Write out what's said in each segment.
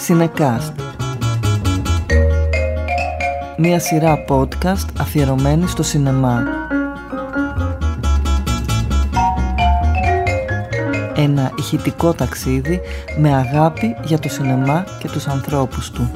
Cinecast. Μία σειρά podcast αφιερωμένη στο σινεμά. Ένα ηχητικό ταξίδι με αγάπη για το σινεμά και τους ανθρώπους του.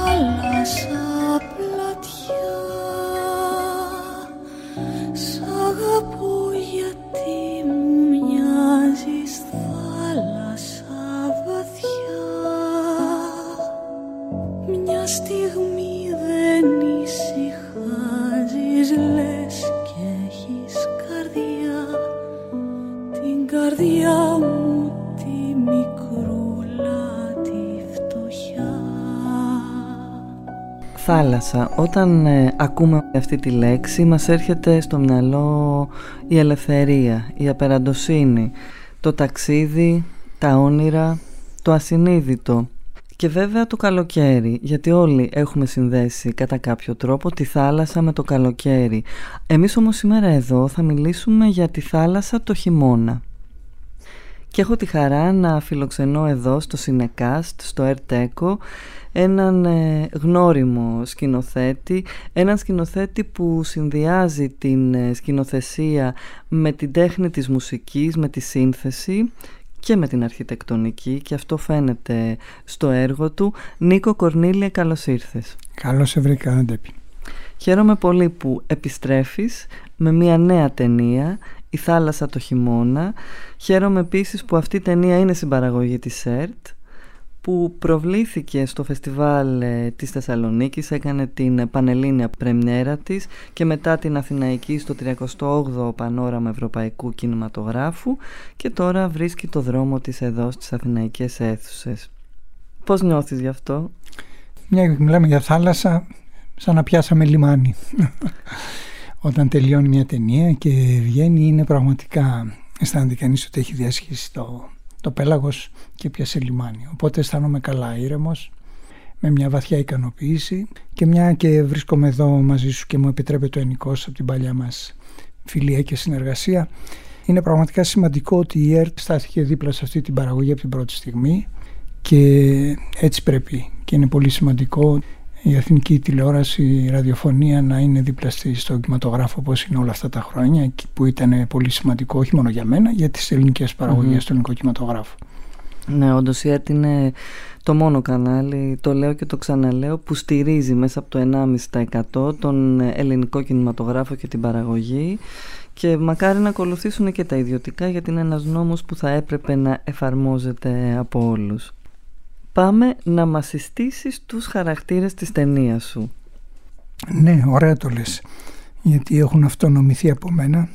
Θάλασσα. Όταν ακούμε αυτή τη λέξη μας έρχεται στο μυαλό η ελευθερία, η απεραντοσύνη, το ταξίδι, τα όνειρα, το ασυνείδητο και βέβαια το καλοκαίρι, γιατί όλοι έχουμε συνδέσει κατά κάποιο τρόπο τη θάλασσα με το καλοκαίρι. Εμείς όμως σήμερα εδώ θα μιλήσουμε για τη θάλασσα το χειμώνα. Και έχω τη χαρά να φιλοξενώ εδώ στο Cinecast, στο Erteco, έναν γνώριμο σκηνοθέτη, έναν σκηνοθέτη που συνδυάζει την σκηνοθεσία με την τέχνη της μουσικής, με τη σύνθεση και με την αρχιτεκτονική, και αυτό φαίνεται στο έργο του. Νίκο Κορνήλιε, καλώς ήρθες. Καλώς σε βρήκα, Αντέπη. Χαίρομαι πολύ που επιστρέφεις με μια νέα ταινία, «Η θάλασσα το χειμώνα». Χαίρομαι επίσης που αυτή η ταινία είναι συμπαραγωγή της ΕΡΤ, που προβλήθηκε στο φεστιβάλ της Θεσσαλονίκης, έκανε την πανελλήνια πρεμιέρα της και μετά την αθηναϊκή στο 38ο Πανόραμα Ευρωπαϊκού Κινηματογράφου, και τώρα βρίσκει το δρόμο της εδώ στις αθηναϊκές αίθουσες. Πώς νιώθεις γι' αυτό? Μια που μιλάμε για θάλασσα, σαν να πιάσαμε λιμάνι. Όταν τελειώνει μια ταινία και βγαίνει, είναι πραγματικά, αισθάνεται κανείς ότι έχει διασχίσει το πέλαγος και πιάσε λιμάνι. Οπότε αισθάνομαι καλά, ήρεμος, με μια βαθιά ικανοποίηση, και μια και βρίσκομαι εδώ μαζί σου και μου επιτρέπεται ο Ενικός από την παλιά μας φιλία και συνεργασία, είναι πραγματικά σημαντικό ότι η ΕΡΤ στάθηκε δίπλα σε αυτή την παραγωγή από την πρώτη στιγμή, και έτσι πρέπει, και είναι πολύ σημαντικό η εθνική τηλεόραση, η ραδιοφωνία να είναι δίπλα στον κινηματογράφο, όπως είναι όλα αυτά τα χρόνια, που ήταν πολύ σημαντικό όχι μόνο για μένα, για τις ελληνικές παραγωγές στο ελληνικό κινηματογράφο. Ναι, όντως η ΕΡΤ είναι το μόνο κανάλι, το λέω και το ξαναλέω, που στηρίζει μέσα από το 1,5% τον ελληνικό κινηματογράφο και την παραγωγή, και μακάρι να ακολουθήσουν και τα ιδιωτικά, γιατί είναι ένας νόμος που θα έπρεπε να εφαρμόζεται από όλους. Πάμε να μας συστήσεις τους χαρακτήρες της ταινίας σου. Ναι, ωραία το λες, γιατί έχουν αυτονομηθεί από μένα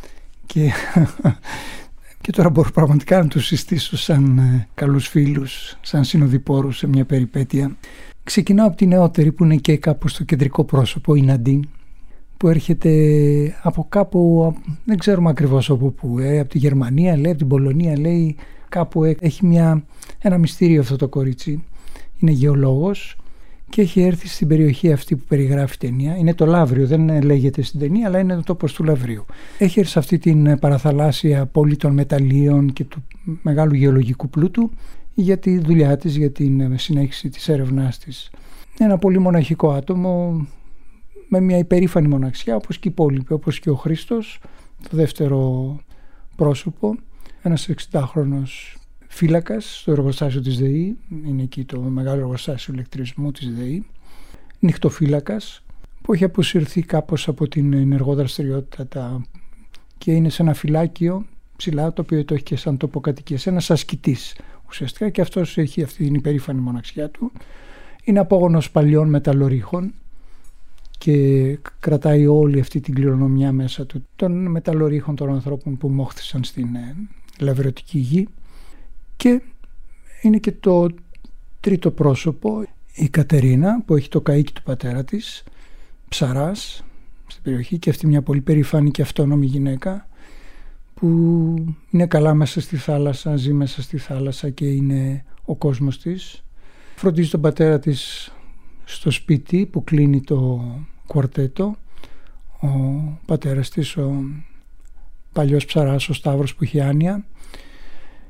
και τώρα μπορώ πραγματικά να τους συστήσω σαν καλούς φίλους, σαν συνοδοιπόρους σε μια περιπέτεια. Ξεκινάω από τη νεότερη, που είναι και κάπου στο κεντρικό πρόσωπο, η Ναντίν, που έρχεται από κάπου, δεν ξέρουμε ακριβώς από πού, από τη Γερμανία λέει, από την Πολωνία λέει, κάπου έχει ένα μυστήριο αυτό το κορίτσι. Είναι γεωλόγος και έχει έρθει στην περιοχή αυτή που περιγράφει η ταινία. Είναι το Λαύριο, δεν λέγεται στην ταινία, αλλά είναι ο τόπος του Λαυρίου. Έχει έρθει σε αυτή την παραθαλάσσια πόλη των μεταλλίων και του μεγάλου γεωλογικού πλούτου για τη δουλειά της, για την συνέχιση της έρευνάς της. Είναι ένα πολύ μοναχικό άτομο με μια υπερήφανη μοναξιά, όπως και οι υπόλοιποι, όπως και ο Χρήστος, το δεύτερο πρόσωπο, ένας 60χρονος φύλακας στο εργοστάσιο της ΔΕΗ, είναι εκεί το μεγάλο εργοστάσιο ηλεκτρισμού της ΔΕΗ, νυχτοφύλακας, που έχει αποσυρθεί κάπως από την ενεργό δραστηριότητα και είναι σε ένα φυλάκιο ψηλά, το οποίο το έχει και σαν τοποκατοικίας, ένας ασκητής ουσιαστικά, και αυτός έχει αυτή την υπερήφανη μοναξιά του. Είναι απόγονος παλιών μεταλλορύχων και κρατάει όλη αυτή την κληρονομιά μέσα του των μεταλλορύχων, των ανθρώπων που μόχθησαν στην λαβρωτική γη. Και είναι και το τρίτο πρόσωπο, η Κατερίνα, που έχει το καΐκι του πατέρα της, ψαράς στην περιοχή, και αυτή μια πολύ περήφανη και αυτόνομη γυναίκα που είναι καλά μέσα στη θάλασσα, ζει μέσα στη θάλασσα και είναι ο κόσμος της. Φροντίζει τον πατέρα της στο σπίτι που κλείνει το κουαρτέτο. Ο πατέρας της, ο παλιός ψαράς, ο Σταύρος, που είχε άνοια,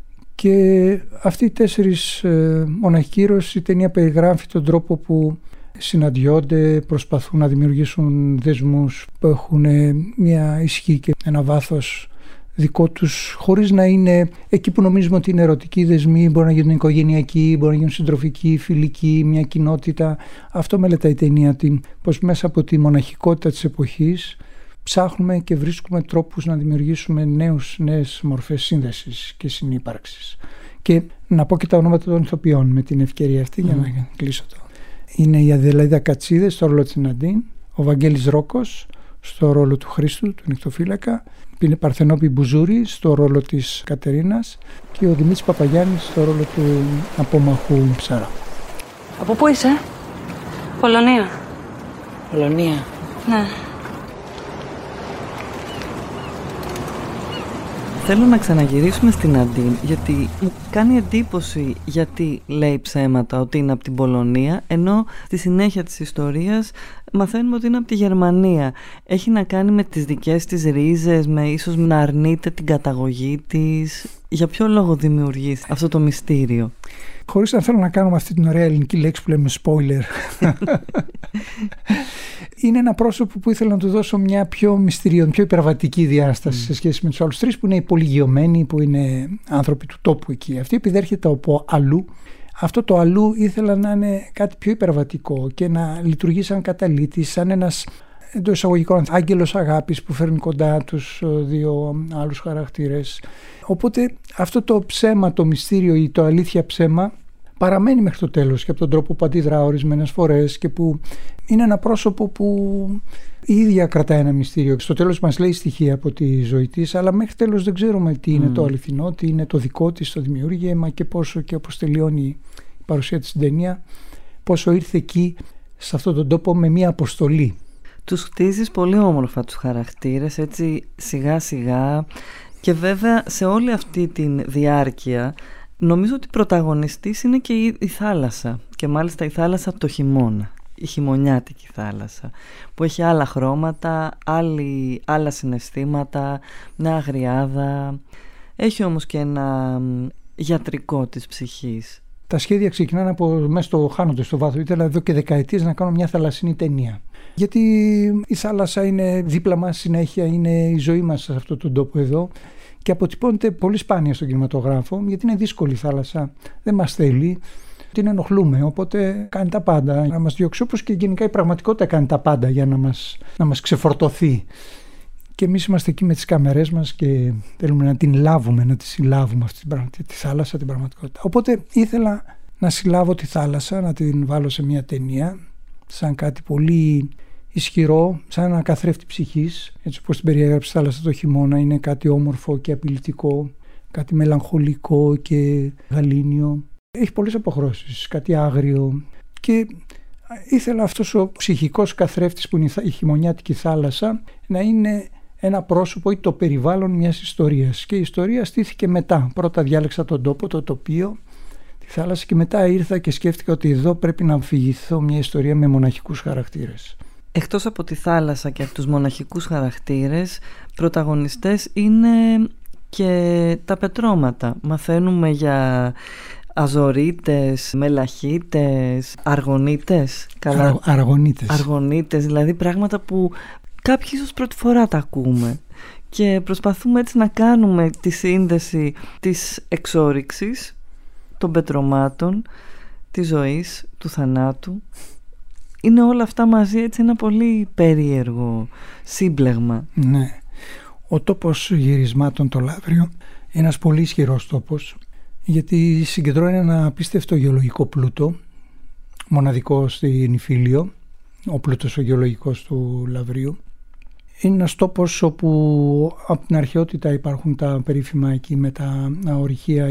Και αυτοί οι 4 μοναχικοί ήρωες, η ταινία περιγράφει τον τρόπο που συναντιόνται, προσπαθούν να δημιουργήσουν δεσμούς που έχουν μια ισχύ και ένα βάθος δικό τους, χωρίς να είναι εκεί που νομίζουμε ότι είναι ερωτικοί δεσμοί. Μπορεί να γίνουν οικογενειακοί, μπορεί να γίνουν συντροφικοί, φιλικοί, μια κοινότητα. Αυτό μελετάει η ταινία, πως μέσα από τη μοναχικότητα της εποχής ψάχνουμε και βρίσκουμε τρόπους να δημιουργήσουμε νέες μορφές σύνδεσης και συνύπαρξης. Και να πω και τα ονόματα των ηθοποιών με την ευκαιρία αυτή για να κλείσω το. Είναι η Αδελαίδα Κατσίδε στο ρόλο της Ναντίν, ο Βαγγέλης Ρόκος στο ρόλο του Χρήστου, του νυχτοφύλακα, η Παρθενόπη Μπουζούρη στο ρόλο της Κατερίνας και ο Δημήτρης Παπαγιάννης στο ρόλο του απόμαχου Ψαρά. Από πού είσαι? Πολωνία. Πολωνία. Ναι. Θέλω να ξαναγυρίσουμε στην Ναντίν, γιατί μου κάνει εντύπωση γιατί λέει ψέματα ότι είναι από την Πολωνία, ενώ στη συνέχεια της ιστορίας μαθαίνουμε ότι είναι από τη Γερμανία. Έχει να κάνει με τις δικές της ρίζες, με ίσως να αρνείται την καταγωγή της. Για ποιο λόγο δημιουργεί αυτό το μυστήριο? Χωρίς να θέλω να κάνουμε αυτή την ωραία ελληνική λέξη που λέμε spoiler. Είναι ένα πρόσωπο που ήθελα να του δώσω μια πιο μυστηριώδη, πιο υπερβατική διάσταση σε σχέση με τους άλλους 3 που είναι οι πολυγειωμένοι, που είναι άνθρωποι του τόπου εκεί. Αυτή επειδή έρχεται από αλλού, αυτό το αλλού ήθελα να είναι κάτι πιο υπερβατικό και να λειτουργεί σαν καταλήτης, σαν ένας εντός εισαγωγικών άγγελος αγάπης που φέρνει κοντά τους 2 άλλους χαρακτήρες. Οπότε αυτό το ψέμα, το μυστήριο ή το αλήθεια ψέμα παραμένει μέχρι το τέλος και από τον τρόπο που αντιδρά ορισμένες φορές και που είναι ένα πρόσωπο που η ίδια κρατάει ένα μυστήριο. Στο τέλος μας λέει στοιχεία από τη ζωή της, αλλά μέχρι τέλος δεν ξέρουμε τι είναι το αληθινό, τι είναι το δικό της, το δημιούργημα και πόσο και όπως τελειώνει η παρουσία της στην ταινία, πόσο ήρθε εκεί σε αυτόν τον τόπο με μια αποστολή. Τους χτίζεις πολύ όμορφα τους χαρακτήρες, έτσι σιγά σιγά, και βέβαια σε όλη αυτή τη διάρκεια νομίζω ότι πρωταγωνιστής είναι και η θάλασσα, και μάλιστα η θάλασσα το χειμώνα, η χειμωνιάτικη θάλασσα που έχει άλλα χρώματα, άλλα συναισθήματα, μια αγριάδα, έχει όμως και ένα γιατρικό της ψυχής. Τα σχέδια ξεκινάνε από μέσα στο χάνονται στο βάθρο. Ήθελα εδώ και δεκαετίες να κάνω μια θαλασσινή ταινία. Γιατί η θάλασσα είναι δίπλα μας συνέχεια, είναι η ζωή μας σε αυτόν τον τόπο εδώ και αποτυπώνεται πολύ σπάνια στον κινηματογράφο, γιατί είναι δύσκολη η θάλασσα, δεν μας θέλει, την ενοχλούμε, οπότε κάνει τα πάντα να μας διώξει, όπως και γενικά η πραγματικότητα κάνει τα πάντα για να μας ξεφορτωθεί. Και εμείς είμαστε εκεί με τις κάμερές μας και θέλουμε να την λάβουμε, να τη συλλάβουμε αυτή τη θάλασσα, την πραγματικότητα. Οπότε ήθελα να συλλάβω τη θάλασσα, να την βάλω σε μια ταινία, σαν κάτι πολύ ισχυρό, σαν ένα καθρέφτη ψυχής, έτσι όπως την περιέγραψε η θάλασσα το χειμώνα. Είναι κάτι όμορφο και απειλητικό, κάτι μελαγχολικό και γαλήνιο. Έχει πολλές αποχρώσεις, κάτι άγριο, και ήθελα αυτός ο ψυχικός καθρέφτης που είναι η χειμωνιάτικη θάλασσα να είναι ένα πρόσωπο ή το περιβάλλον μιας ιστορίας. Και η ιστορία στήθηκε μετά. Πρώτα διάλεξα τον τόπο, το τοπίο, τη θάλασσα, και μετά ήρθα και σκέφτηκα ότι εδώ πρέπει να αφηγηθώ μια ιστορία με μοναχικούς χαρακτήρες. Εκτός από τη θάλασσα και από τους μοναχικούς χαρακτήρες, πρωταγωνιστές είναι και τα πετρώματα. Μαθαίνουμε για αζωρίτες, μελαχίτες, αργονίτες. Αργονίτες, δηλαδή πράγματα που κάποιοι ίσως πρώτη φορά τα ακούμε. Και προσπαθούμε έτσι να κάνουμε τη σύνδεση της εξόρυξης, των πετρωμάτων, της ζωής, του θανάτου. Είναι όλα αυτά μαζί έτσι ένα πολύ περίεργο σύμπλεγμα. Ναι. Ο τόπος γυρισμάτων το Λαύριο είναι ένας πολύ ισχυρός τόπος, γιατί συγκεντρώνει ένα απίστευτο γεωλογικό πλούτο, μοναδικό στην Ιφίλιο, ο πλούτος ο γεωλογικός του Λαυρίου. Είναι ένας τόπος όπου από την αρχαιότητα υπάρχουν τα περίφημα εκεί με τα ορυχεία,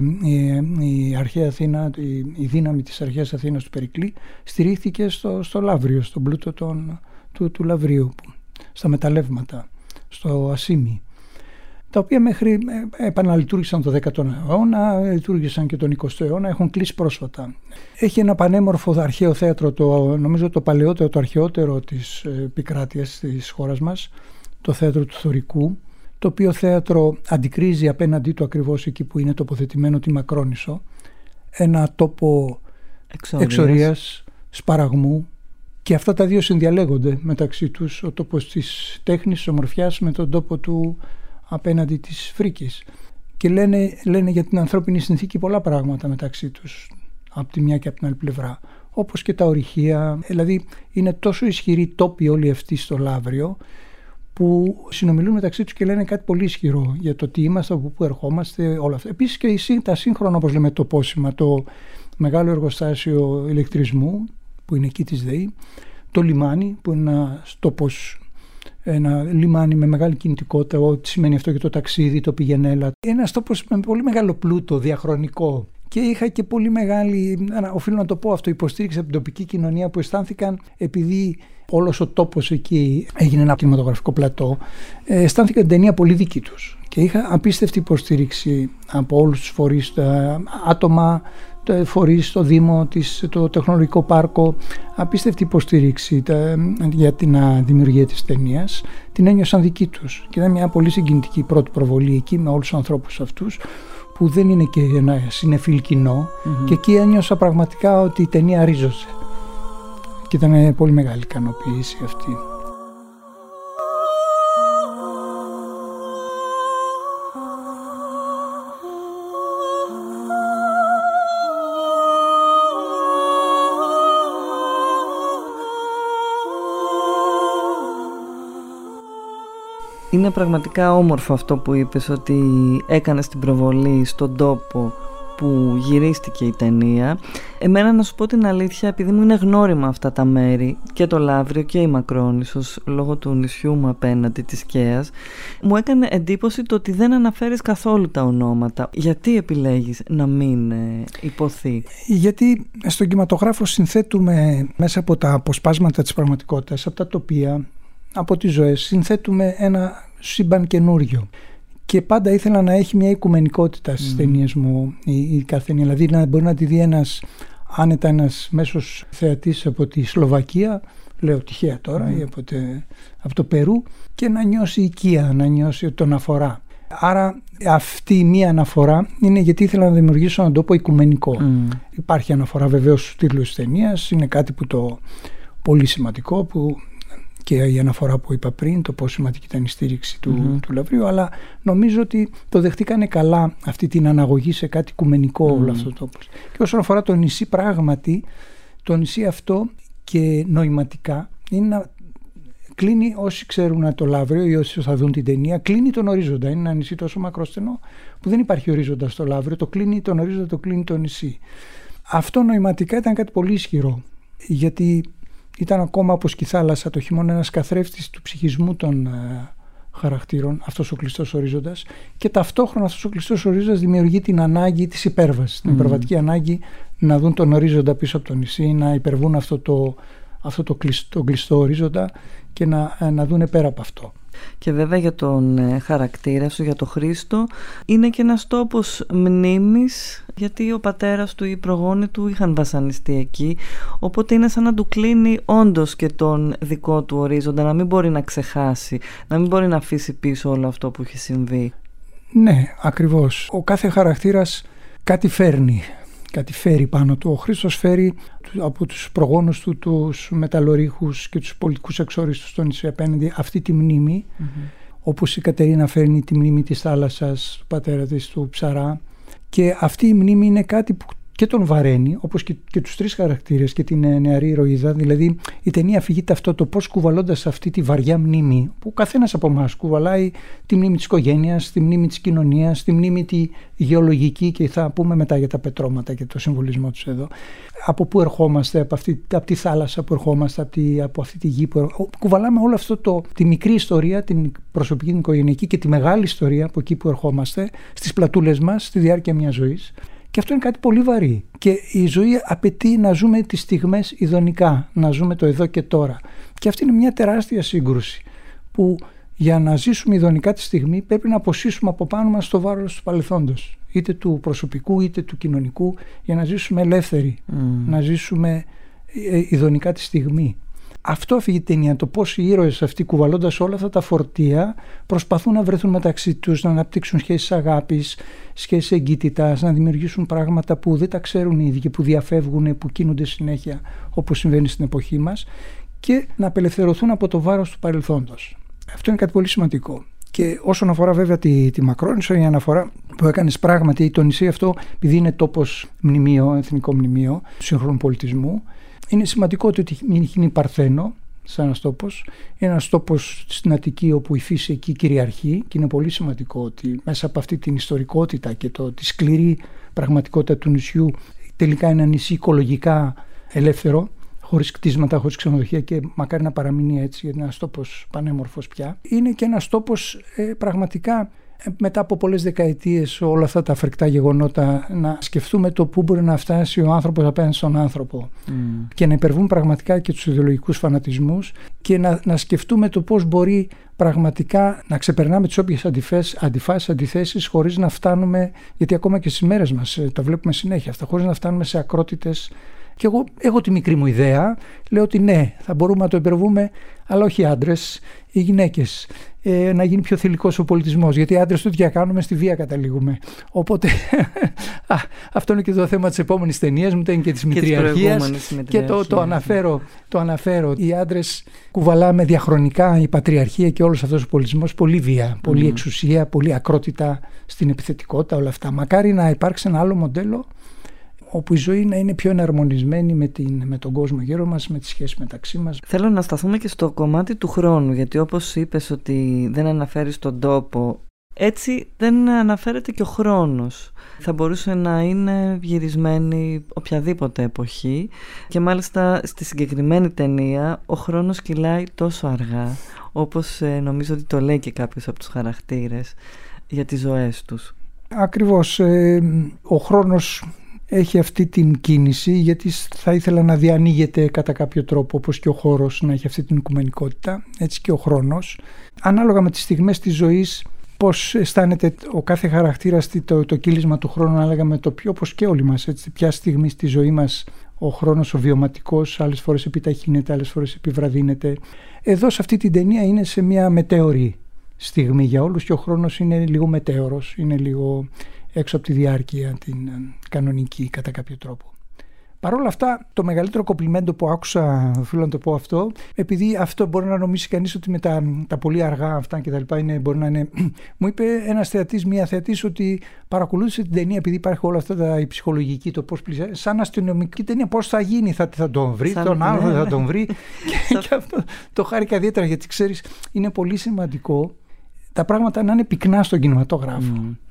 η αρχαία Αθήνα, η δύναμη της αρχαίας Αθήνας του Περικλή στηρίχθηκε στο Λαύριο, στον πλούτο του Λαυρίου, στα μεταλλεύματα, στο Ασίμι, τα οποία μέχρι επαναλειτουργήσαν το 10ο αιώνα, λειτουργήσαν και τον 20ο αιώνα, έχουν κλείσει πρόσφατα. Έχει ένα πανέμορφο αρχαίο θέατρο, νομίζω το παλαιότερο, το αρχαιότερο της επικράτειας της χώρας μας, το θέατρο του Θωρικού, το οποίο θέατρο αντικρίζει απέναντί του, ακριβώς εκεί που είναι τοποθετημένο, τη Μακρόνισσο, ένα τόπο εξορίας, σπαραγμού, και αυτά τα δύο συνδιαλέγονται μεταξύ τους, ο τόπος της τέχνης, της ομορφιάς, με τον τόπο του απέναντι της φρίκης. Και λένε για την ανθρώπινη συνθήκη πολλά πράγματα μεταξύ τους, από τη μια και από την άλλη πλευρά, όπως και τα ορυχεία. Δηλαδή είναι τόσο ισχυροί τόποι όλοι αυτοί στο Λαύριο, που συνομιλούν μεταξύ τους και λένε κάτι πολύ ισχυρό για το τι είμαστε, από πού ερχόμαστε, όλα αυτά. Επίσης και τα σύγχρονα, όπως λέμε, τοπόσημα, το μεγάλο εργοστάσιο ηλεκτρισμού που είναι εκεί της ΔΕΗ, το λιμάνι που είναι ένας τόπος, ένα λιμάνι με μεγάλη κινητικότητα, ό,τι σημαίνει αυτό και το ταξίδι, το πηγενέλα. Ένας τόπος με πολύ μεγάλο πλούτο διαχρονικό. Και είχα και πολύ μεγάλη, οφείλω να το πω αυτό, υποστήριξη από την τοπική κοινωνία, που αισθάνθηκαν, επειδή όλος ο τόπος εκεί έγινε ένα κινηματογραφικό πλατό, αισθάνθηκαν την ταινία πολύ δική τους. Και είχα απίστευτη υποστήριξη από όλους τους φορείς, τα άτομα, φορείς, το Δήμο, το Τεχνολογικό Πάρκο, απίστευτη υποστήριξη για την δημιουργία της ταινίας. Την ένιωσαν δική τους. Και ήταν μια πολύ συγκινητική πρώτη προβολή εκεί, με όλους τους ανθρώπους αυτούς, που δεν είναι και ένα συνεφίλ κοινό, και εκεί ένιωσα πραγματικά ότι η ταινία ρίζωσε. Και ήταν πολύ μεγάλη ικανοποίηση αυτή. Είναι πραγματικά όμορφο αυτό που είπες, ότι έκανες την προβολή στον τόπο που γυρίστηκε η ταινία. Εμένα, να σου πω την αλήθεια, επειδή μου είναι γνώριμα αυτά τα μέρη, και το Λαύριο και η Μακρόνισσος, λόγω του νησιού μου απέναντι της Καίας, μου έκανε εντύπωση το ότι δεν αναφέρεις καθόλου τα ονόματα. Γιατί επιλέγεις να μην υποθεί? Γιατί στον κινηματογράφο συνθέτουμε μέσα από τα αποσπάσματα της πραγματικότητας, από τα τοπία, από τις ζωές, συνθέτουμε ένα σύμπαν καινούριο. Και πάντα ήθελα να έχει μια οικουμενικότητα στις ταινίες μου η κάθε ταινία. Δηλαδή να μπορεί να τη δει άνετα ένας μέσος θεατής από τη Σλοβακία, λέω τυχαία τώρα, ή από το Περού, και να νιώσει οικία, να νιώσει ότι τον αφορά. Άρα αυτή η μία αναφορά είναι γιατί ήθελα να δημιουργήσω έναν τόπο οικουμενικό. Υπάρχει αναφορά βεβαίως στους τίτλους της ταινίας, είναι κάτι που το πολύ σημαντικό, που και η αναφορά που είπα πριν, το πόσο σημαντική ήταν η στήριξη του Λαυρίου, αλλά νομίζω ότι το δεχτήκανε καλά αυτή την αναγωγή σε κάτι οικουμενικό όλο αυτό το τόπος. Και όσον αφορά το νησί, πράγματι το νησί αυτό και νοηματικά είναι να κλείνει, όσοι ξέρουν το Λαύριο ή όσοι θα δουν την ταινία, κλείνει τον ορίζοντα. Είναι ένα νησί τόσο μακροστενό που δεν υπάρχει ορίζοντα στο Λαύριο, το κλείνει τον ορίζοντα, το κλείνει το νησί. Αυτό νοηματικά ήταν κάτι πολύ ισχυρό, γιατί ήταν ακόμα, όπως και η θάλασσα το χειμώνα, ένας καθρέφτης του ψυχισμού των χαρακτήρων, αυτός ο κλειστός ορίζοντας, και ταυτόχρονα αυτός ο κλειστός ορίζοντας δημιουργεί την ανάγκη της υπέρβασης, την υπερβατική ανάγκη να δουν τον ορίζοντα πίσω από το νησί, να υπερβούν αυτό το κλειστό ορίζοντα και να δουν πέρα από αυτό. Και βέβαια για τον χαρακτήρα σου, για τον Χρήστο, είναι και ένας τόπος μνήμης, γιατί ο πατέρας του ή οι προγόνοι του είχαν βασανιστεί εκεί, οπότε είναι σαν να του κλείνει όντως και τον δικό του ορίζοντα, να μην μπορεί να ξεχάσει, να μην μπορεί να αφήσει πίσω όλο αυτό που έχει συμβεί. Ναι, ακριβώς. Ο κάθε χαρακτήρας κάτι φέρει πάνω του. Ο Χρήστος φέρει από τους προγόνους του, τους μεταλλορύχους και τους πολιτικούς εξόριστους στο νησί απέναντι αυτή τη μνήμη, όπως η Κατερίνα φέρνει τη μνήμη της θάλασσας, του πατέρα της, του Ψαρά, και αυτή η μνήμη είναι κάτι που και τον βαραίνει, όπως και τους τρεις χαρακτήρες και την νεαρή ηρωίδα. Δηλαδή η ταινία αφηγείται αυτό, το πώς κουβαλώντας αυτή τη βαριά μνήμη, που καθένας από εμάς κουβαλάει τη μνήμη της οικογένειας, τη μνήμη της κοινωνίας, τη μνήμη τη γεωλογική, και θα πούμε μετά για τα πετρώματα και το συμβολισμό τους εδώ. Από πού ερχόμαστε, από τη θάλασσα που ερχόμαστε, από αυτή τη γη που κουβαλάμε όλο αυτό τη μικρή ιστορία, την προσωπική, την οικογενειακή, και τη μεγάλη ιστορία από εκεί που ερχόμαστε, στις πλατούλες μας, στη διάρκεια μιας ζωής. Και αυτό είναι κάτι πολύ βαρύ. Και η ζωή απαιτεί να ζούμε τις στιγμές ειδονικά, να ζούμε το εδώ και τώρα. Και αυτή είναι μια τεράστια σύγκρουση, που για να ζήσουμε ειδονικά τη στιγμή πρέπει να αποσύσουμε από πάνω μας το βάρος του παρελθόντος, είτε του προσωπικού είτε του κοινωνικού, για να ζήσουμε ελεύθεροι, να ζήσουμε ειδονικά τη στιγμή. αυτό αφήγει την ταινία, το πώς οι ήρωες αυτοί, κουβαλώντας όλα αυτά τα φορτία, προσπαθούν να βρεθούν μεταξύ τους, να αναπτύξουν σχέσεις αγάπης, σχέσεις εγκύτητας, να δημιουργήσουν πράγματα που δεν τα ξέρουν οι ίδιοι, που διαφεύγουν, που κίνονται συνέχεια, όπως συμβαίνει στην εποχή μας, και να απελευθερωθούν από το βάρος του παρελθόντος. Αυτό είναι κάτι πολύ σημαντικό. Και όσον αφορά βέβαια τη Μακρόνισσο, η αναφορά που έκανες, πράγματι το νησί αυτό, επειδή είναι τόπος μνημείο, εθνικό μνημείο του σύγχρονου πολιτισμού, είναι σημαντικό ότι είναι Παρθένο σαν ένας τόπος. Είναι ένας τόπος στην Αττική όπου η φύση εκεί κυριαρχεί, και είναι πολύ σημαντικό ότι μέσα από αυτή την ιστορικότητα και τη σκληρή πραγματικότητα του νησιού, τελικά είναι ένα νησί οικολογικά ελεύθερο, χωρίς κτίσματα, χωρίς ξενοδοχεία, και μακάρι να παραμείνει έτσι, γιατί είναι ένας τόπος πανέμορφος πια. Είναι και ένας τόπος πραγματικά, μετά από πολλές δεκαετίες όλα αυτά τα φρικτά γεγονότα, να σκεφτούμε το πού μπορεί να φτάσει ο άνθρωπος απέναντι στον άνθρωπο και να υπερβούν πραγματικά και τους ιδεολογικούς φανατισμούς, και να σκεφτούμε το πώς μπορεί πραγματικά να ξεπερνάμε τις όποιες αντιφάσεις, αντιθέσεις, χωρίς να φτάνουμε, γιατί ακόμα και στις μέρες μας τα βλέπουμε συνέχεια αυτά, χωρίς να φτάνουμε σε ακρότητες. Και εγώ έχω τη μικρή μου ιδέα, λέω ότι ναι, θα μπορούμε να το υπερβούμε, αλλά όχι οι άντρες, οι γυναίκες. Να γίνει πιο θηλυκός ο πολιτισμός, γιατί οι άντρες το διακάνουμε, στη βία καταλήγουμε. Οπότε αυτό είναι και το θέμα της επόμενης ταινίας μου, είναι και της μητριαρχίας, και το αναφέρω. Οι άντρες κουβαλάμε διαχρονικά, η πατριαρχία και όλος αυτός ο πολιτισμός, πολύ βία, πολύ εξουσία, πολύ ακρότητα στην επιθετικότητα, όλα αυτά. Μακάρι να υπάρξει ένα άλλο μοντέλο, όπου η ζωή να είναι πιο εναρμονισμένη με τον κόσμο γύρω μας, με τις σχέσεις μεταξύ μας. Θέλω να σταθούμε και στο κομμάτι του χρόνου, γιατί όπως είπες ότι δεν αναφέρεις τον τόπο, έτσι δεν αναφέρεται και ο χρόνος. Θα μπορούσε να είναι γυρισμένη οποιαδήποτε εποχή, και μάλιστα στη συγκεκριμένη ταινία ο χρόνος κυλάει τόσο αργά, όπως νομίζω ότι το λέει και κάποιος από τους χαρακτήρες για τις ζωές τους. Ακριβώς, ο χρόνος έχει αυτή την κίνηση, γιατί θα ήθελα να διανοίγεται κατά κάποιο τρόπο, όπως και ο χώρος να έχει αυτή την οικουμενικότητα, έτσι και ο χρόνος. Ανάλογα με τις στιγμές της ζωής, πώς αισθάνεται ο κάθε χαρακτήρας το κύλισμα του χρόνου, ανάλογα με το ποιο, όπως και όλοι μας, έτσι, ποια στιγμή στη ζωή μας ο χρόνος ο βιωματικός άλλες φορές επιταχύνεται, άλλες φορές επιβραδύνεται. Εδώ σε αυτή την ταινία είναι σε μια μετέωρη στιγμή για όλους, και ο χρόνος είναι λίγο μετέωρος, είναι λίγο έξω από τη διάρκεια την κανονική κατά κάποιο τρόπο. Παρ' όλα αυτά, το μεγαλύτερο κομπλιμέντο που άκουσα, οφείλω να το πω αυτό, επειδή αυτό μπορεί να νομίσει κανείς ότι με τα πολύ αργά αυτά και τα λοιπά μπορεί να είναι. Μου είπε ένας θεατής, μία θεατής, ότι παρακολούθησε την ταινία επειδή υπάρχει όλα αυτά η ψυχολογική, το πώς πλησιάζει, σαν αστυνομική ταινία, πώς θα γίνει, θα τον βρει, τον άλλο θα τον βρει. Και αυτό το χάρηκα ιδιαίτερα, γιατί ξέρεις, είναι πολύ σημαντικό τα πράγματα να είναι πυκνά στον κινηματόγραφο.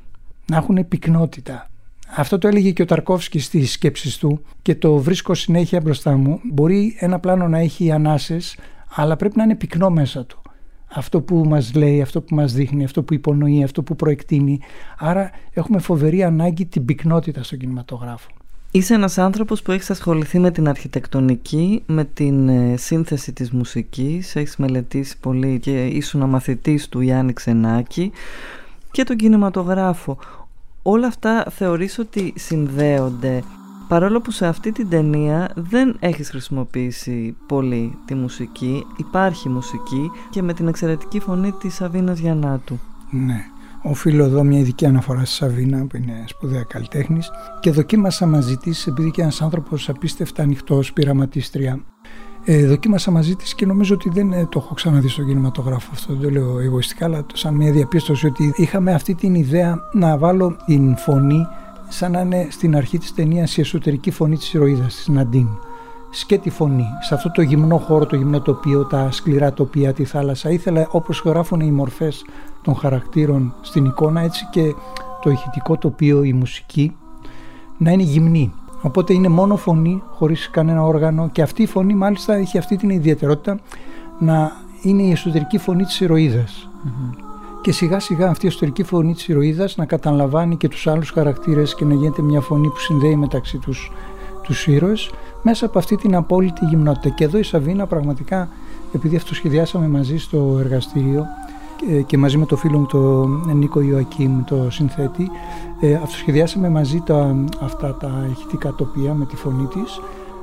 Να έχουν πυκνότητα. Αυτό το έλεγε και ο Ταρκόφσκι στις σκέψεις του, και το βρίσκω συνέχεια μπροστά μου. Μπορεί ένα πλάνο να έχει ανάσες, αλλά πρέπει να είναι πυκνό μέσα του. Αυτό που μας λέει, αυτό που μας δείχνει, αυτό που υπονοεί, αυτό που προεκτείνει. Άρα έχουμε φοβερή ανάγκη την πυκνότητα στον κινηματογράφο. Είσαι ένας άνθρωπος που έχεις ασχοληθεί με την αρχιτεκτονική, με την σύνθεση της μουσικής, έχεις μελετήσει πολύ και ήσουν ο μαθητής του Γιάννη Ξενάκη, και τον κινηματογράφο. Όλα αυτά θεωρείς ότι συνδέονται, παρόλο που σε αυτή την ταινία δεν έχεις χρησιμοποιήσει πολύ τη μουσική, υπάρχει μουσική, και με την εξαιρετική φωνή της Σαβίνας Γιαννάτου. Ναι, οφείλω εδώ μια ειδική αναφορά στη Σαβίνα, που είναι σπουδαία καλλιτέχνης, και δοκίμασα μαζί της, επειδή και ένας άνθρωπος απίστευτα ανοιχτός, πειραματίστρια. Δοκίμασα μαζί της και νομίζω ότι δεν το έχω ξαναδεί στον κινηματογράφο αυτό, δεν το λέω εγωιστικά, αλλά σαν μια διαπίστωση ότι είχαμε αυτή την ιδέα να βάλω την φωνή σαν να είναι στην αρχή της ταινίας η εσωτερική φωνή της ηρωίδας, της Ναντίν. Σκέτη φωνή, σε αυτό το γυμνό χώρο, το γυμνό τοπίο, τα σκληρά τοπία, τη θάλασσα. Ήθελα, όπως γράφουν οι μορφές των χαρακτήρων στην εικόνα, έτσι και το ηχητικό τοπίο, η μουσική, να είναι γυμνή. Οπότε είναι μόνο φωνή, χωρίς κανένα όργανο, και αυτή η φωνή μάλιστα έχει αυτή την ιδιαιτερότητα να είναι η εσωτερική φωνή της ηρωίδας. Και σιγά σιγά αυτή η εσωτερική φωνή της ηρωίδας να καταλαμβάνει και τους άλλους χαρακτήρες και να γίνεται μια φωνή που συνδέει μεταξύ τους ήρωες μέσα από αυτή την απόλυτη γυμνότητα. Και εδώ η Σαβίνα πραγματικά, επειδή αυτό σχεδιάσαμε μαζί στο εργαστήριο και μαζί με το φίλο μου τον Νίκο Ιωακίμ, το συνθέτη, αυτοσχεδιάσαμε μαζί αυτά τα ηχητικά τοπία με τη φωνή της,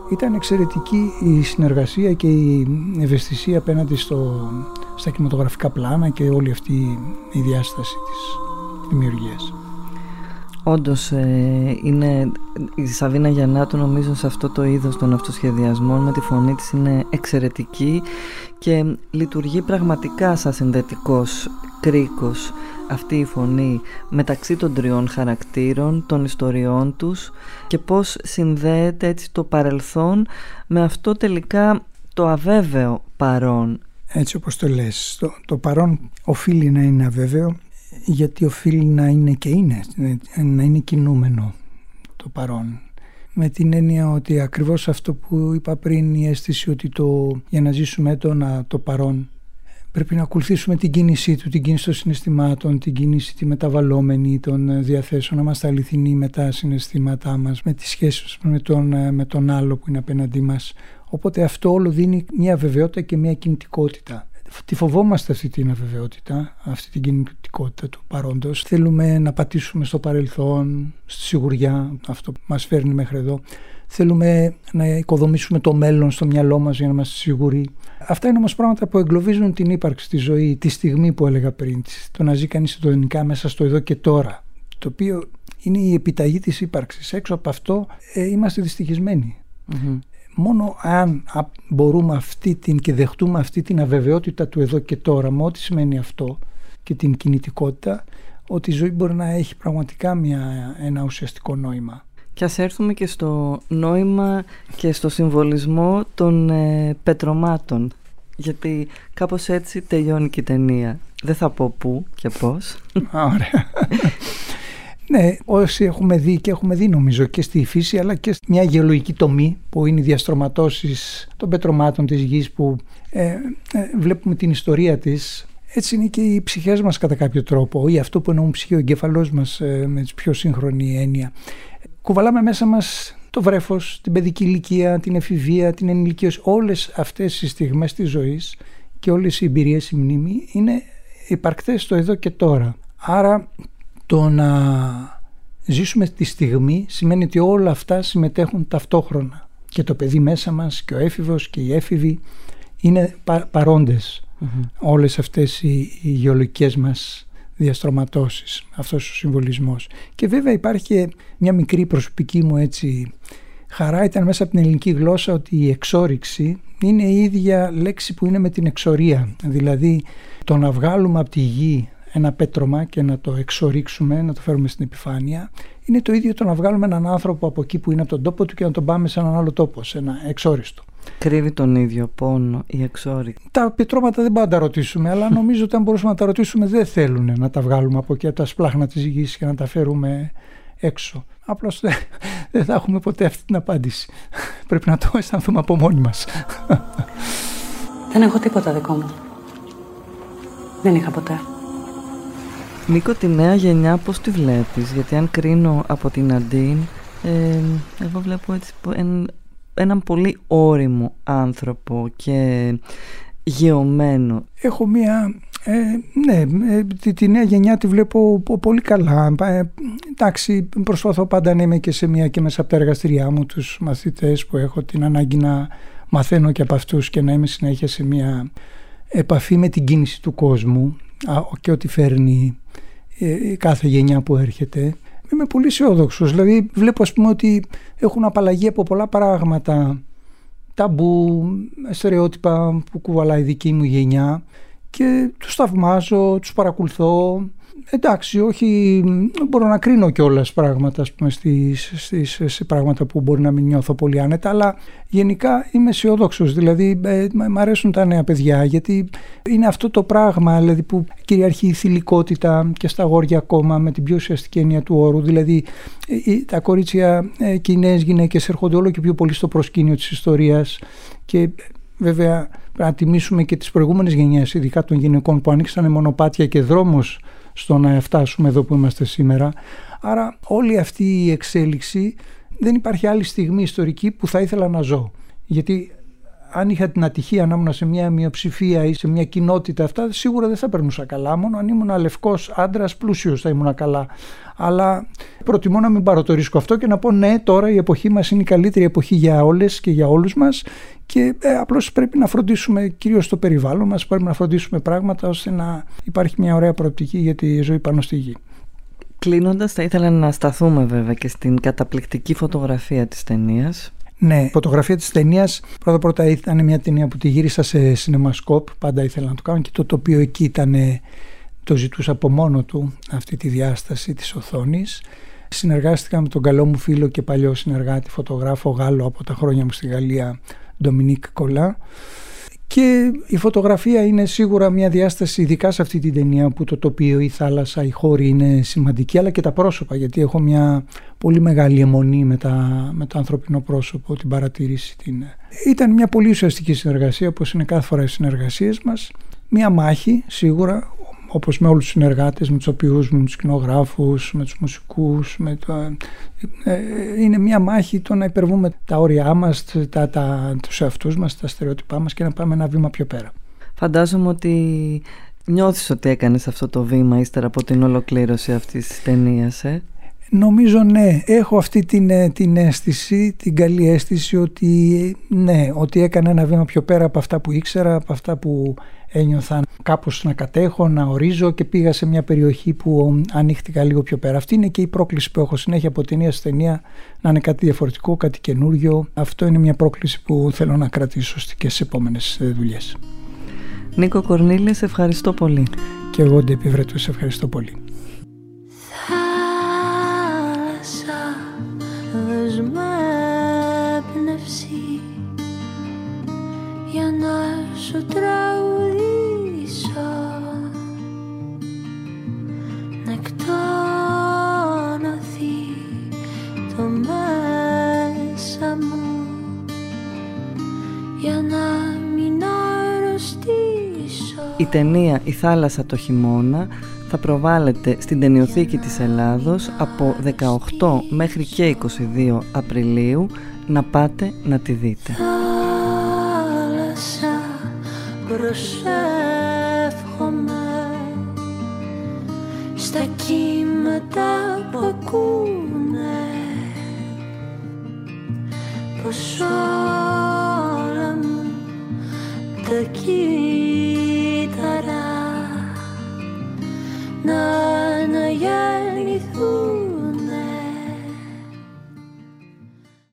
Ήταν εξαιρετική η συνεργασία και η ευαισθησία απέναντι στα κινηματογραφικά πλάνα και όλη αυτή η διάσταση της δημιουργίας. Όντως είναι η Σαβίνα Γιαννάτου, νομίζω, σε αυτό το είδος των αυτοσχεδιασμών με τη φωνή της είναι εξαιρετική και λειτουργεί πραγματικά σαν συνδετικός κρίκος αυτή η φωνή μεταξύ των τριών χαρακτήρων, των ιστοριών τους και πώς συνδέεται έτσι το παρελθόν με αυτό τελικά το αβέβαιο παρόν. Έτσι όπως το λες, το παρόν οφείλει να είναι αβέβαιο, γιατί οφείλει να είναι και να είναι κινούμενο το παρόν. Με την έννοια ότι ακριβώς αυτό που είπα πριν, η αίσθηση ότι για να ζήσουμε το παρόν πρέπει να ακολουθήσουμε την κίνησή του, την κίνηση των συναισθημάτων, την κίνηση τη μεταβαλλόμενη των διαθέσεων, να είμαστε αληθινοί με τα συναισθήματά μας, με τις σχέσεις με τον άλλο που είναι απέναντί μας. Οπότε αυτό όλο δίνει μια βεβαιότητα και μια κινητικότητα. Τη φοβόμαστε αυτή την αβεβαιότητα, αυτή την κινητικότητα του παρόντος. Θέλουμε να πατήσουμε στο παρελθόν, στη σιγουριά, αυτό που μας φέρνει μέχρι εδώ. Θέλουμε να οικοδομήσουμε το μέλλον στο μυαλό μας για να είμαστε σίγουροι. Αυτά είναι όμως πράγματα που εγκλωβίζουν την ύπαρξη, τη ζωή, τη στιγμή που έλεγα πριν. Το να ζει κανείς συντονικά μέσα στο εδώ και τώρα. Το οποίο είναι η επιταγή της ύπαρξης. Έξω από αυτό είμαστε δυστυχισμένοι. Mm-hmm. Μόνο αν μπορούμε και δεχτούμε αυτή την αβεβαιότητα του εδώ και τώρα, με ό,τι σημαίνει αυτό και την κινητικότητα, ότι η ζωή μπορεί να έχει πραγματικά ένα ουσιαστικό νόημα. Και ας έρθουμε και στο νόημα και στο συμβολισμό των πετρωμάτων, γιατί κάπως έτσι τελειώνει και η ταινία. Δεν θα πω πού και πώς. Ωραία. Ναι, όσοι έχουμε δει και έχουμε δει νομίζω και στη φύση, αλλά και μια γεωλογική τομή που είναι οι διαστρωματώσεις των πετρωμάτων της γης, που βλέπουμε την ιστορία της. Έτσι είναι και οι ψυχές μας κατά κάποιο τρόπο, ή αυτό που εννοούν ψυχή, ο εγκέφαλός μας με τη πιο σύγχρονη έννοια. Κουβαλάμε μέσα μας το βρέφος, την παιδική ηλικία, την εφηβεία, την ενηλικίωση. Όλες αυτές οι στιγμές της ζωής και όλες οι εμπειρίες, η μνήμη, είναι υπαρκτές στο εδώ και τώρα. Άρα το να ζήσουμε τη στιγμή σημαίνει ότι όλα αυτά συμμετέχουν ταυτόχρονα. Και το παιδί μέσα μας και ο έφηβος και οι έφηβοι είναι παρόντες. Mm-hmm. Όλες αυτές οι γεωλογικές μας διαστρωματώσεις, αυτός ο συμβολισμός. Και βέβαια υπάρχει και μια μικρή προσωπική μου χαρά, ήταν μέσα από την ελληνική γλώσσα, ότι η εξόρυξη είναι η ίδια λέξη που είναι με την εξορία. Δηλαδή το να βγάλουμε από τη γη ένα πέτρωμα και να το εξορίξουμε, να το φέρουμε στην επιφάνεια, είναι το ίδιο το να βγάλουμε έναν άνθρωπο από εκεί που είναι από τον τόπο του και να τον πάμε σε έναν άλλο τόπο, σε ένα εξόριστο. Κρύβει τον ίδιο πόνο η εξόρυξη. Τα πετρώματα δεν πάμε να τα ρωτήσουμε, αλλά νομίζω ότι αν μπορούσαμε να τα ρωτήσουμε, δεν θέλουν να τα βγάλουμε από εκεί, από τα σπλάχνα της γης και να τα φέρουμε έξω. Απλώς δεν θα έχουμε ποτέ αυτή την απάντηση. Πρέπει να το αισθανθούμε από μόνοι μας. Δεν έχω τίποτα δικό μου. Δεν είχα ποτέ. Νίκο, τη νέα γενιά πώς τη βλέπεις? Γιατί αν κρίνω από την Ναντίν, εγώ βλέπω έτσι έναν πολύ όριμο άνθρωπο και γεωμένο. Έχω τη νέα γενιά τη βλέπω πολύ καλά. Εντάξει, προσπαθώ πάντα να είμαι και μέσα από τα εργαστηριά μου, τους μαθητές που έχω την ανάγκη να μαθαίνω και από αυτούς και να είμαι συνέχεια σε μια επαφή με την κίνηση του κόσμου και ό,τι φέρνει κάθε γενιά που έρχεται. Είμαι πολύ αισιόδοξος, δηλαδή βλέπω ότι έχουν απαλλαγή από πολλά πράγματα, ταμπού, στερεότυπα που κουβαλάει η δική μου γενιά, και τους θαυμάζω, τους παρακολουθώ. Εντάξει, όχι, μπορώ να κρίνω κιόλας πράγματα, σε πράγματα που μπορεί να μην νιώθω πολύ άνετα, αλλά γενικά είμαι αισιόδοξος. Δηλαδή μ' αρέσουν τα νέα παιδιά, γιατί είναι αυτό το πράγμα δηλαδή, που κυριαρχεί η θηλυκότητα και στα αγόρια ακόμα, με την πιο ουσιαστική έννοια του όρου. Δηλαδή τα κορίτσια και οι νέες γυναίκες έρχονται όλο και πιο πολύ στο προσκήνιο της ιστορίας, και βέβαια πρέπει να τιμήσουμε και τις προηγούμενες γενιές, ειδικά των γυναικών που ανοίξανε μονοπάτια και δρόμους στο να φτάσουμε εδώ που είμαστε σήμερα. Άρα όλη αυτή η εξέλιξη, δεν υπάρχει άλλη στιγμή ιστορική που θα ήθελα να ζω. Γιατί αν είχα την ατυχία να ήμουν σε μια μειοψηφία ή σε μια κοινότητα, αυτά σίγουρα δεν θα περνούσα καλά. Μόνο αν ήμουν λευκός άντρας πλούσιος θα ήμουν καλά. Αλλά προτιμώ να μην πάρω το ρίσκο αυτό και να πω ναι, τώρα η εποχή μας είναι η καλύτερη εποχή για όλες και για όλους μας και απλώς πρέπει να φροντίσουμε κυρίως το περιβάλλον μας, πρέπει να φροντίσουμε πράγματα ώστε να υπάρχει μια ωραία προοπτική για τη ζωή πάνω στη γη. Κλείνοντας, θα ήθελα να σταθούμε βέβαια και στην καταπληκτική φωτογραφία της ταινίας. Ναι, η φωτογραφία της ταινίας πρώτα ήταν μια ταινία που τη γύρισα σε σινεμασκόπ, πάντα ήθελα να το κάνω και το τοπίο εκεί ήταν, το ζητούσα από μόνο του αυτή τη διάσταση της οθόνης. Συνεργάστηκα με τον καλό μου φίλο και παλιό συνεργάτη φωτογράφο Γάλλο από τα χρόνια μου στη Γαλλία, Ντομινίκ Κολά. Και η φωτογραφία είναι σίγουρα μια διάσταση, ειδικά σε αυτή την ταινία που το τοπίο, η θάλασσα, οι χώροι είναι σημαντικοί, αλλά και τα πρόσωπα, γιατί έχω μια πολύ μεγάλη αιμονή με το ανθρωπινό πρόσωπο, την παρατήρηση. Ήταν μια πολύ ουσιαστική συνεργασία, όπως είναι κάθε φορά οι συνεργασίες μας. Μια μάχη σίγουρα, όπως με όλους τους συνεργάτες, με τους οποίους, με τους σκηνογράφους, με τους μουσικούς, είναι μια μάχη το να υπερβούμε τα όρια μας, τους εαυτούς μας, τα στερεότυπά μας και να πάμε ένα βήμα πιο πέρα. Φαντάζομαι ότι νιώθεις ότι έκανες αυτό το βήμα ύστερα από την ολοκλήρωση αυτής της ταινίας, Νομίζω ναι, έχω αυτή την αίσθηση, την καλή αίσθηση ότι ναι, ότι έκανα ένα βήμα πιο πέρα από αυτά που ήξερα, από αυτά που ένιωθα κάπως να κατέχω, να ορίζω και πήγα σε μια περιοχή που ανοίχτηκα λίγο πιο πέρα. Αυτή είναι και η πρόκληση που έχω συνέχεια από ταινία σε ταινία, να είναι κάτι διαφορετικό, κάτι καινούριο. Αυτό είναι μια πρόκληση που θέλω να κρατήσω και στις επόμενες δουλειές. Νίκο Κορνήλη, σε ευχαριστώ πολύ. Και εγώ, Ντε Επιβρετού, σε ευχαριστώ πολύ. Για να σου τραγουδήσω, να εκτονωθεί το μέσα μου, για να μην αρρωστήσω. Η ταινία «Η θάλασσα το χειμώνα» θα προβάλλεται στην Ταινιοθήκη της Ελλάδος από 18 μέχρι και 22 Απριλίου. Να πάτε να τη δείτε. Προσεύχομαι στα κύματα που ακούνε πως όλα μου τα κύματα